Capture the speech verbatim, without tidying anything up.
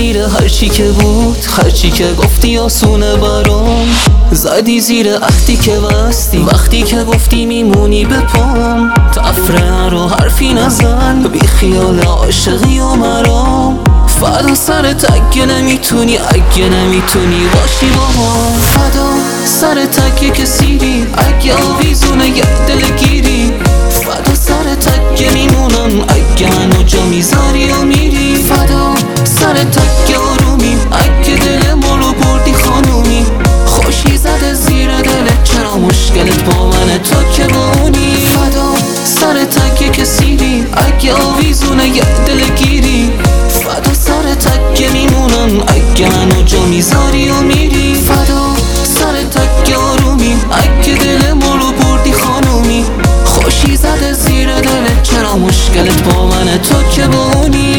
زیر هرچی که بود، هرچی که گفتی آسونه برام. زدی زیر عهدی که بستی، وقتی که گفتی میمونی به پام. تفره رو حرفی نزن، بی خیال عاشقی و مرام. فدا سرت اگه نمیتونی، اگه نمیتونی باشی با ما. فدا سرت اگه کسیری، اگه آویزونه یه دلگیری. فدا سرت اگه میمونم، اگه منو جا میذاری و میری. فدا سرت اگه آرومی، اگه دل ما رو بردی خانومی. خوشی زده زیر دلت، چرا مشکلت با من تو که بمونی. فدا سرت اگه کسیری، اگه آویزونه یه دلگیری. فدا سرت اگه میمونم، اگه منو جا میذاری و میری. فدا سرت اگه آرومی، اگه دل ما رو بردی خانومی. خوشی زده زیر دلت، چرا مشکلت با من تو که بمونی.